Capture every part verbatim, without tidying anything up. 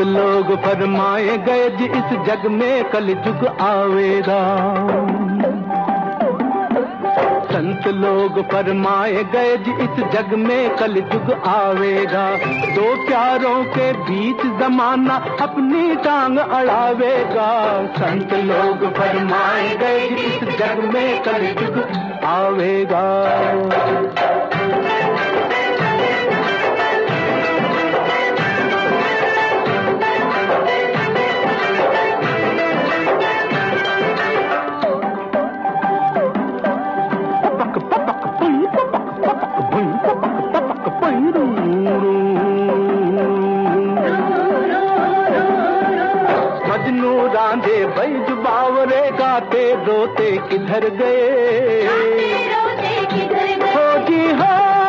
लोग फरमाए गए जी इस जग में कलयुग आवेगा। संत लोग फरमाए गए जी इस जग में कलयुग आवेगा। दो प्यारों के बीच जमाना अपनी टांग अड़ावेगा। संत लोग फरमाए गए जी इस जग में कलयुग आवेगा। मजनू रांझे बैज बावरे गाते रोते किधर गए, हो जी हो।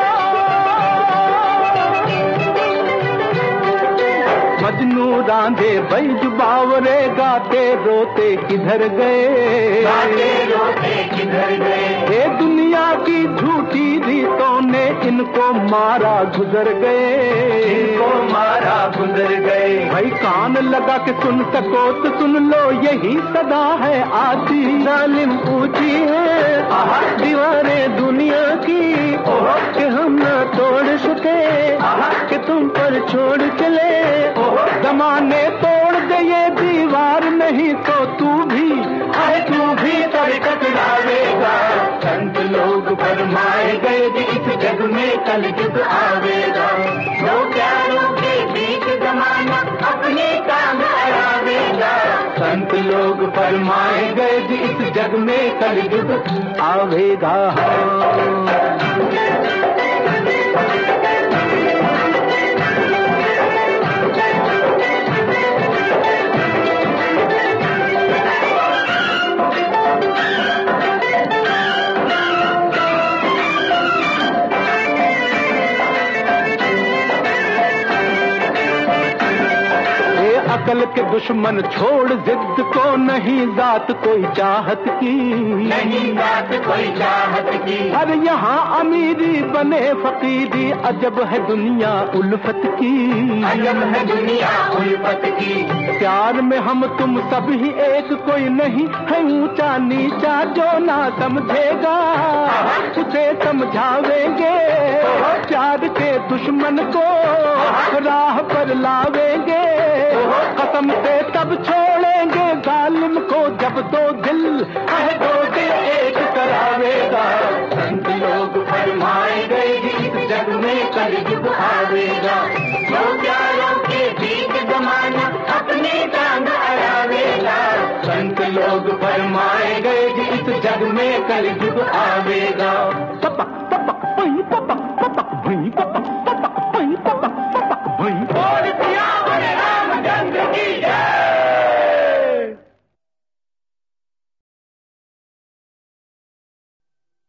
मजनू रांझे बैज बावरे गाते रोते किधर गए, रोते किधर गए। ये दुनिया की झूठी रीतों ने इनको मारा गुजर गए, इनको मारा गुजर गए। भाई कान लगा के सुन सको तो सुन लो यही सदा है आती। जालिम ऊंची है दीवारें दुनिया की कि हम न तोड़ सके, कि तुम पर छोड़ चले। जमाने तोड़ गए दीवार नहीं तो तू भी है, तू भी तर टकरावेगा। संत लोग फरमाए गए जी इस जग में कलयुग आवेगा। दो प्यारों के बीच जमाना अपनी टांग अड़ावेगा। संत लोग फरमाए गए जी इस जग में कलयुग आवेगा। अकल के दुश्मन छोड़ जिद को, नहीं जात कोई चाहत की, नहीं जात कोई चाहत की। अरे यहाँ अमीरी बने फकीरी, अजब है दुनिया उल्फत की, अजब है दुनिया उल्फत की। प्यार में हम तुम सब ही एक, कोई नहीं है ऊंचा नीचा। जो ना समझेगा उसे समझावेंगे, प्यार के दुश्मन को राह पर लावेंगे। कसम से तब छोड़ेंगे जालिम को जब दो दिल है दो दिल एक करावेगा। संत लोग फरमाए गए इस जग में कलयुग आवेगा। दो प्यारों के बीच जमाना अपनी टांग अड़ावेगा। संत लोग फरमाए गए इस जग में कलयुग आवेगा।